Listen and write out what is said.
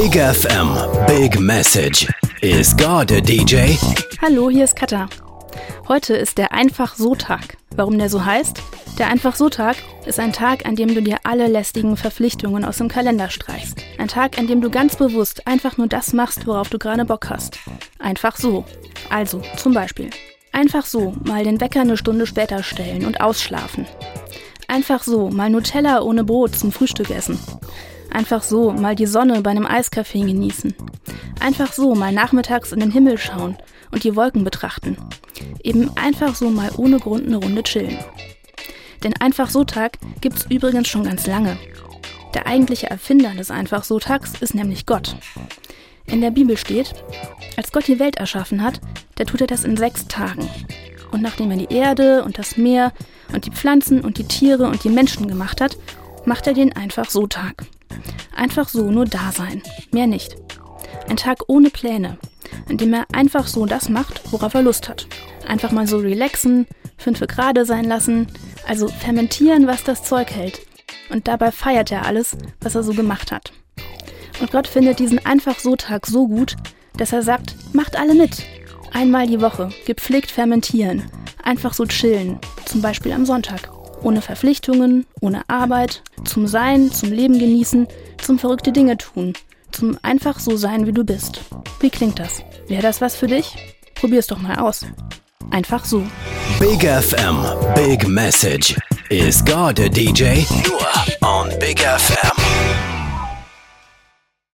Big FM, Big Message. Is God a DJ? Hallo, hier ist Katha. Heute ist der Einfach-So-Tag. Warum der so heißt? Der Einfach-So-Tag ist ein Tag, an dem du dir alle lästigen Verpflichtungen aus dem Kalender streichst. Ein Tag, an dem du ganz bewusst einfach nur das machst, worauf du gerade Bock hast. Einfach so. Also, zum Beispiel. Einfach so mal den Wecker eine Stunde später stellen und ausschlafen. Einfach so mal Nutella ohne Brot zum Frühstück essen. Einfach so mal die Sonne bei einem Eiskaffee genießen. Einfach so mal nachmittags in den Himmel schauen und die Wolken betrachten. Eben einfach so mal ohne Grund eine Runde chillen. Den Einfach-So-Tag gibt's übrigens schon ganz lange. Der eigentliche Erfinder des Einfach-So-Tags ist nämlich Gott. In der Bibel steht, als Gott die Welt erschaffen hat, da tut er das in 6 Tagen. Und nachdem er die Erde und das Meer und die Pflanzen und die Tiere und die Menschen gemacht hat, macht er den Einfach-So-Tag. Einfach so nur da sein, mehr nicht. Ein Tag ohne Pläne, an dem er einfach so das macht, worauf er Lust hat. Einfach mal so relaxen, 5 Grad sein lassen, also fermentieren, was das Zeug hält. Und dabei feiert er alles, was er so gemacht hat. Und Gott findet diesen Einfach-So-Tag so gut, dass er sagt, macht alle mit. Einmal die Woche, gepflegt fermentieren, einfach so chillen, zum Beispiel am Sonntag. Ohne Verpflichtungen, ohne Arbeit, zum Sein, zum Leben genießen, zum verrückte Dinge tun, zum einfach so sein, wie du bist. Wie klingt das? Wäre das was für dich? Probier's doch mal aus. Einfach so. Big FM, Big Message. Is God a DJ? Nur on Big FM.